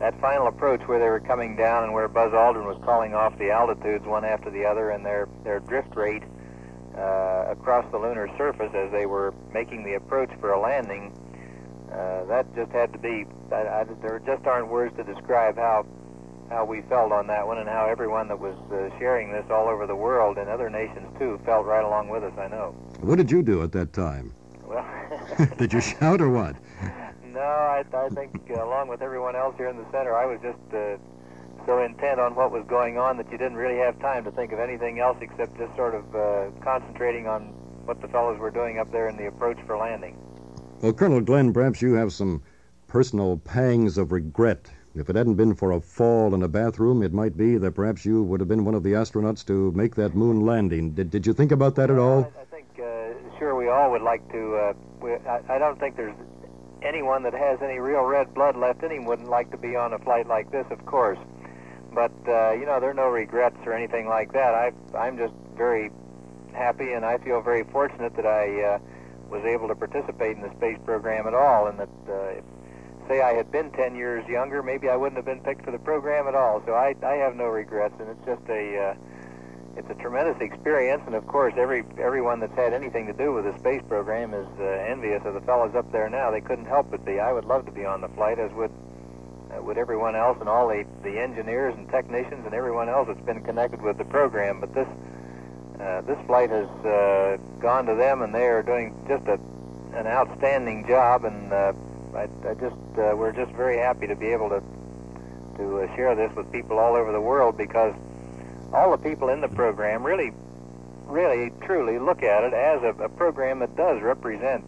that final approach where they were coming down and where Buzz Aldrin was calling off the altitudes one after the other and their drift rate across the lunar surface as they were making the approach for a landing, that just had to be, there just aren't words to describe how we felt on that one, and how everyone that was sharing this all over the world, and other nations too, felt right along with us, I know. What did you do at that time? Well, did you shout or what? No, I think along with everyone else here in the center, I was just so intent on what was going on that you didn't really have time to think of anything else except just sort of concentrating on what the fellows were doing up there in the approach for landing. Well, Colonel Glenn, perhaps you have some personal pangs of regret. If it hadn't been for a fall in a bathroom, it might be that perhaps you would have been one of the astronauts to make that moon landing. Did you think about that at all? I think, sure, we all would like to. I don't think there's anyone that has any real red blood left in him wouldn't like to be on a flight like this, of course. But, you know, there are no regrets or anything like that. I'm just very happy, and I feel very fortunate that I was able to participate in the space program at all, and that, say I had been 10 years younger, maybe I wouldn't have been picked for the program at all. So I have no regrets, and it's just it's a tremendous experience, and of course everyone that's had anything to do with the space program is envious of the fellows up there now. They couldn't help but be. I would love to be on the flight, as would everyone else, and all the engineers and technicians and everyone else that's been connected with the program. But this flight has gone to them, and they are doing just an outstanding job, and we're just very happy to be able to share this with people all over the world, because all the people in the program really, truly look at it as a program that does represents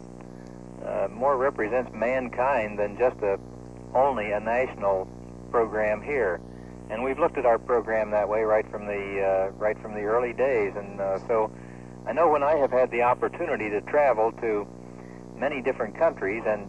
mankind than just only a national program here. And we've looked at our program that way right from the early days. And so I know when I have had the opportunity to travel to many different countries, and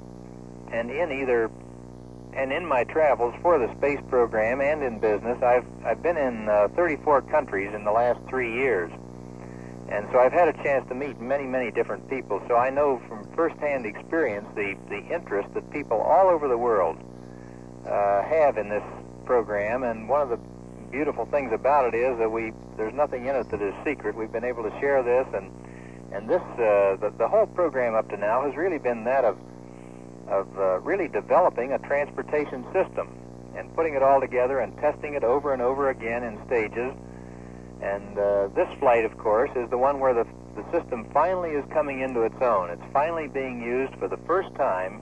in my travels for the space program and in business, I've been in 34 countries in the last 3 years. And so I've had a chance to meet many, many different people. So I know from firsthand experience the interest that people all over the world have in this program. And one of the beautiful things about it is that there's nothing in it that is secret. We've been able to share this, and this the whole program up to now has really been that of really developing a transportation system and putting it all together and testing it over and over again in stages. And this flight, of course, is the one where the system finally is coming into its own. It's finally being used for the first time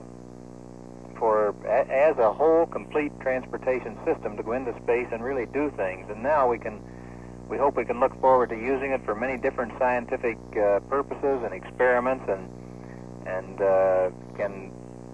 as a whole complete transportation system to go into space and really do things. And now we hope we can look forward to using it for many different scientific purposes and experiments, and can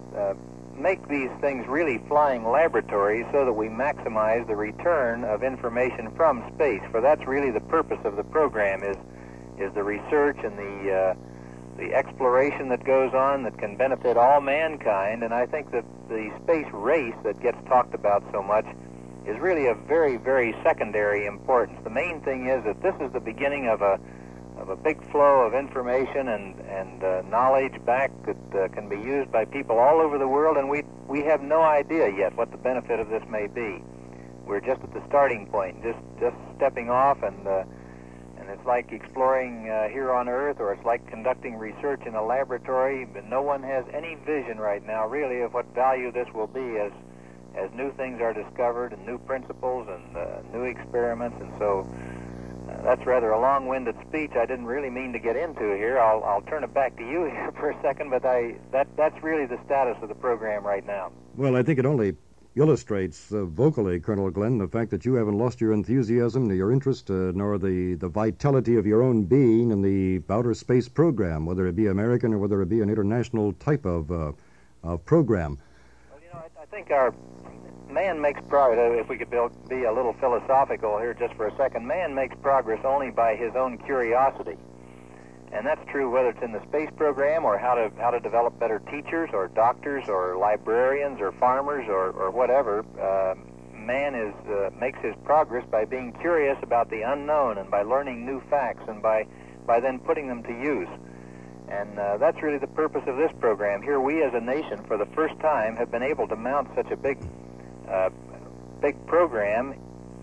make these things really flying laboratories so that we maximize the return of information from space. For that's really the purpose of the program, is the research and the exploration that goes on that can benefit all mankind. And I think that the space race that gets talked about so much is really of very, very secondary importance. The main thing is that this is the beginning of a big flow of information and knowledge back that can be used by people all over the world, and we have no idea yet what the benefit of this may be. We're just at the starting point, just stepping off, and it's like exploring here on Earth, or it's like conducting research in a laboratory, but no one has any vision right now really of what value this will be as new things are discovered and new principles and new experiments. And so that's rather a long-winded speech I didn't really mean to get into here. I'll turn it back to you here for a second, but that's really the status of the program right now. Well, I think it only illustrates vocally, Colonel Glenn, the fact that you haven't lost your enthusiasm, nor your interest, nor the vitality of your own being in the outer space program, whether it be American or whether it be an international type of program. Well, you know, I think our man makes progress. If we could be a little philosophical here just for a second, man makes progress only by his own curiosity. And that's true whether it's in the space program, or how to develop better teachers or doctors or librarians or farmers or whatever. Man makes his progress by being curious about the unknown and by learning new facts and by then putting them to use. And that's really the purpose of this program. Here we as a nation, for the first time, have been able to mount such a big big program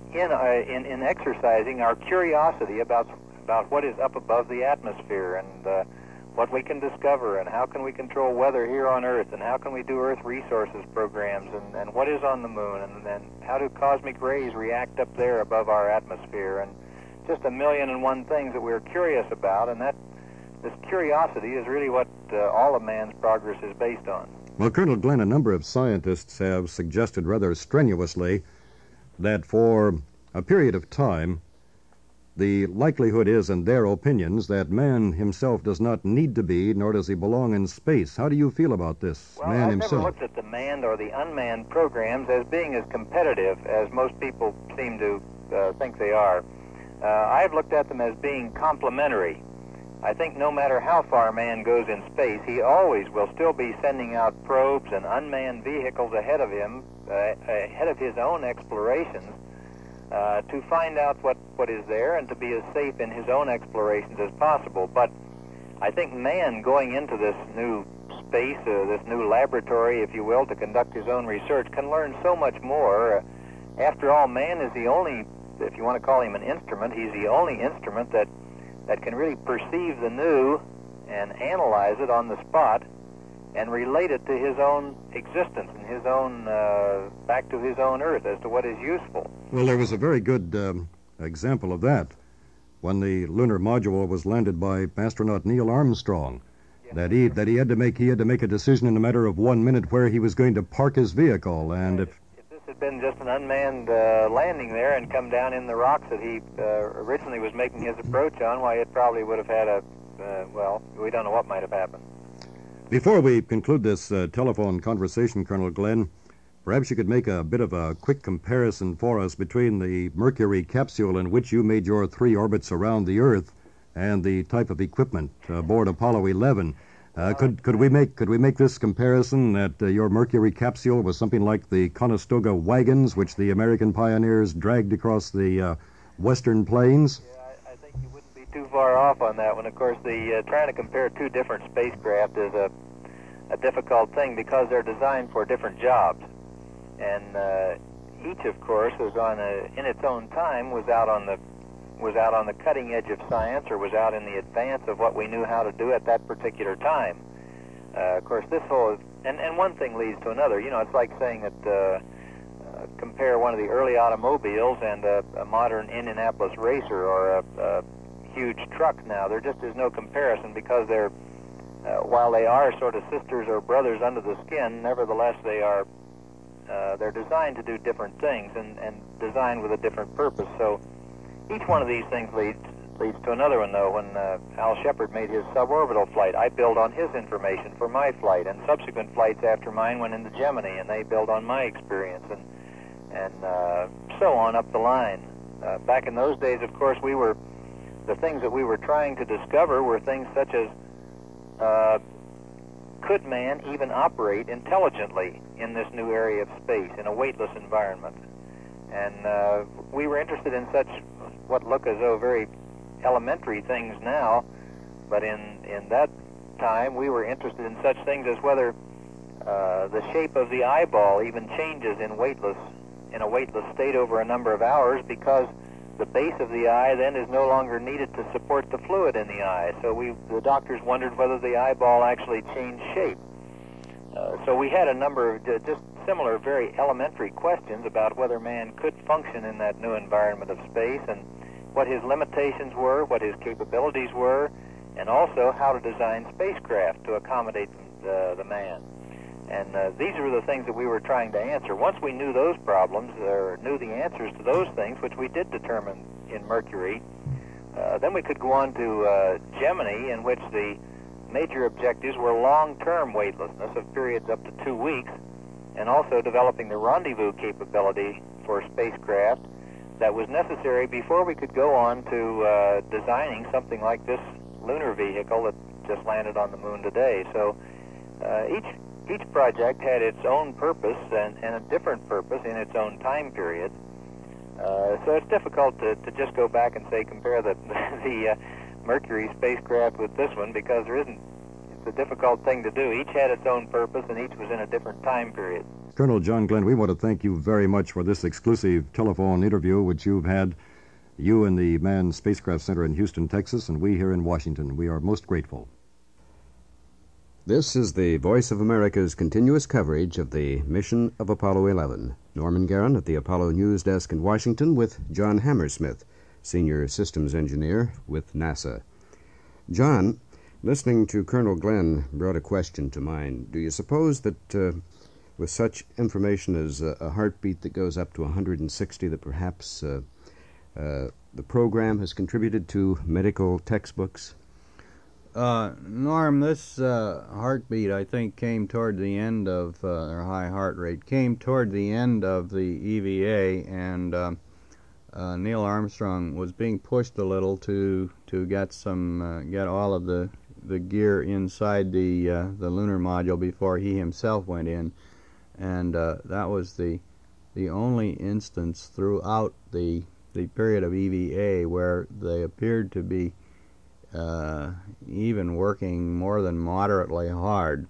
in exercising our curiosity about what is up above the atmosphere and what we can discover and how can we control weather here on Earth and how can we do Earth resources programs and what is on the moon and how do cosmic rays react up there above our atmosphere and just a million and one things that we're curious about, and that this curiosity is really what all of man's progress is based on. Well, Colonel Glenn, a number of scientists have suggested rather strenuously that for a period of time, the likelihood is, in their opinions, that man himself does not need to be, nor does he belong in space. How do you feel about this, well, man I've himself? never looked at the manned or the unmanned programs as being as competitive as most people seem to think they are. I've looked at them as being complementary. I think no matter how far man goes in space, he always will still be sending out probes and unmanned vehicles ahead of him, ahead of his own explorations, to find out what is there and to be as safe in his own explorations as possible. But I think man going into this new space, this new laboratory, if you will, to conduct his own research, can learn so much more. After all, man is the only, if you want to call him an instrument, he's the only instrument that can really perceive the new and analyze it on the spot and relate it to his own existence and his own, back to his own Earth as to what is useful. Well, there was a very good example of that when the lunar module was landed by astronaut Neil Armstrong. That he had to make a decision in a matter of 1 minute where he was going to park his vehicle, and if this had been just an unmanned landing there and come down in the rocks that he originally was making his approach on, why, it probably would have had well, we don't know what might have happened. Before we conclude this telephone conversation, Colonel Glenn, perhaps you could make a bit of a quick comparison for us between the Mercury capsule in which you made your 3 orbits around the Earth and the type of equipment aboard Apollo 11. Could we make this comparison that your Mercury capsule was something like the Conestoga wagons, which the American pioneers dragged across the western plains? Yeah, I think you wouldn't be too far off on that one. Of course, trying to compare 2 different spacecraft is a difficult thing because they're designed for different jobs, and each, of course, was in its own time was out on the cutting edge of science, or was out in the advance of what we knew how to do at that particular time. Of course, this whole and one thing leads to another. You know, it's like saying that compare one of the early automobiles and a modern Indianapolis racer or a huge truck. Now, there just is no comparison because they're while they are sort of sisters or brothers under the skin, nevertheless they're designed to do different things and designed with a different purpose. So each one of these things leads to another one, though. When Al Shepard made his suborbital flight, I build on his information for my flight, and subsequent flights after mine went into Gemini, and they build on my experience, and so on up the line. Back in those days, of course, the things that we were trying to discover were things such as could man even operate intelligently in this new area of space, in a weightless environment? And we were interested in such what look as though very elementary things now, but in that time we were interested in such things as whether the shape of the eyeball even changes in a weightless state over a number of hours, because the base of the eye then is no longer needed to support the fluid in the eye. So the doctors wondered whether the eyeball actually changed shape. So we had a number of just similar, very elementary questions about whether man could function in that new environment of space, and what his limitations were, what his capabilities were, and also how to design spacecraft to accommodate the man. And these were the things that we were trying to answer. Once we knew those problems, or knew the answers to those things, which we did determine in Mercury, then we could go on to Gemini, in which the major objectives were long-term weightlessness of periods up to 2 weeks, and also developing the rendezvous capability for spacecraft that was necessary before we could go on to designing something like this lunar vehicle that just landed on the moon today. So each project had its own purpose and a different purpose in its own time period. So it's difficult to just go back and say compare the Mercury spacecraft with this one, because there isn't. a difficult thing to do. Each had its own purpose, and each was in a different time period. Colonel John Glenn, we want to thank you very much for this exclusive telephone interview which you've had, you and the Manned Spacecraft Center in Houston, Texas, and we here in Washington. We are most grateful. This is the Voice of America's continuous coverage of the mission of Apollo 11. Norman Guerin at the Apollo News Desk in Washington with John Hammersmith, Senior Systems Engineer with NASA. John, listening to Colonel Glenn brought a question to mind. Do you suppose that with such information as a heartbeat that goes up to 160 that perhaps the program has contributed to medical textbooks? Norm, this heartbeat, I think, came toward the end of, or high heart rate, came toward the end of the EVA, and Neil Armstrong was being pushed a little to get some, get all of the gear inside the lunar module before he himself went in, and that was the only instance throughout the period of EVA where they appeared to be even working more than moderately hard.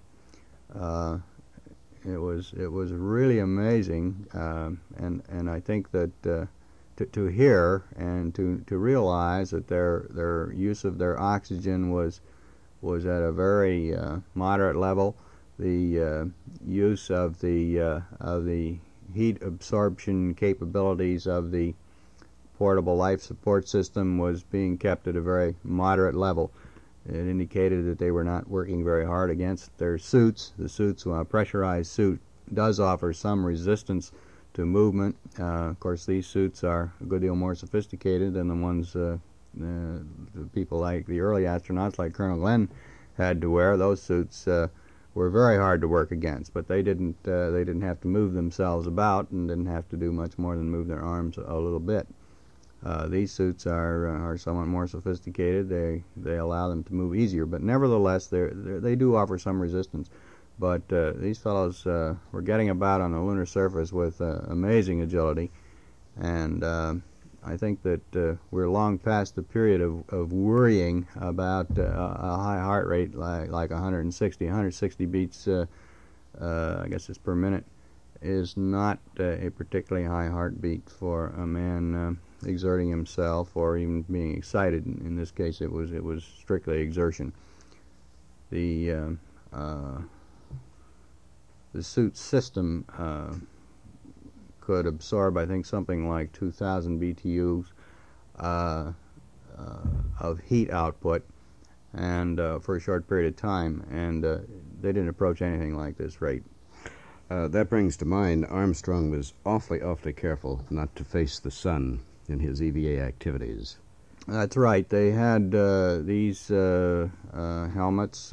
It was really amazing, and I think that to hear and to realize that their use of their oxygen was at a very moderate level. The use of the heat absorption capabilities of the portable life support system was being kept at a very moderate level. It indicated that they were not working very hard against their suits. The suits, a pressurized suit, does offer some resistance to movement. Of course, these suits are a good deal more sophisticated than the ones the people like the early astronauts like Colonel Glenn had to wear. Those suits were very hard to work against, but they didn't have to move themselves about and didn't have to do much more than move their arms a little bit. These suits are somewhat more sophisticated. They allow them to move easier, but nevertheless, they do offer some resistance. But these fellows were getting about on the lunar surface with amazing agility, and I think that we're long past the period of worrying about a high heart rate like 160 beats, I guess it's per minute, is not a particularly high heartbeat for a man exerting himself or even being excited. In this case, it was strictly exertion. The suit system could absorb, I think, something like 2,000 BTUs of heat output, and for a short period of time, and they didn't approach anything like this rate. That brings to mind Armstrong was awfully careful not to face the sun in his EVA activities. That's right. They had these helmets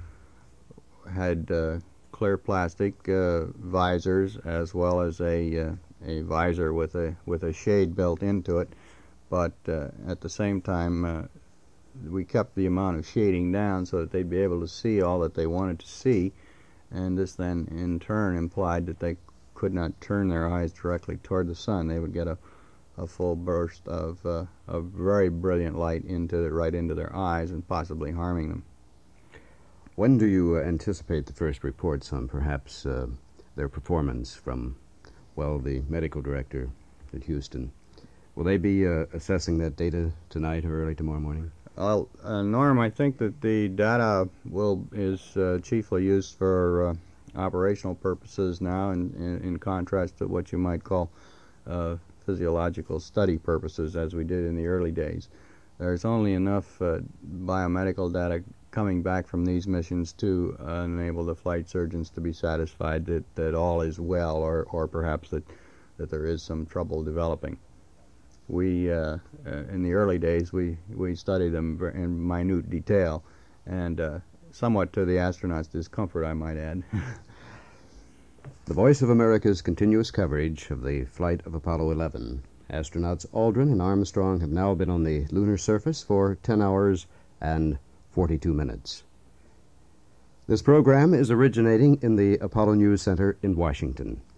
had clear plastic visors, as well as a visor with a shade built into it. But at the same time, we kept the amount of shading down so that they'd be able to see all that they wanted to see. And this then, in turn, implied that they could not turn their eyes directly toward the sun. They would get a full burst of very brilliant light right into their eyes and possibly harming them. When do you anticipate the first reports on perhaps their performance from, well, the medical director at Houston? Will they be assessing that data tonight or early tomorrow morning? Norm, I think that the data is chiefly used for operational purposes now, in contrast to what you might call physiological study purposes, as we did in the early days. There's only enough biomedical data coming back from these missions to enable the flight surgeons to be satisfied that all is well, or perhaps that there is some trouble developing. We, in the early days, we studied them in minute detail, and somewhat to the astronauts' discomfort, I might add. The Voice of America's continuous coverage of the flight of Apollo 11. Astronauts Aldrin and Armstrong have now been on the lunar surface for 10 hours and 42 minutes. This program is originating in the Apollo News Center in Washington.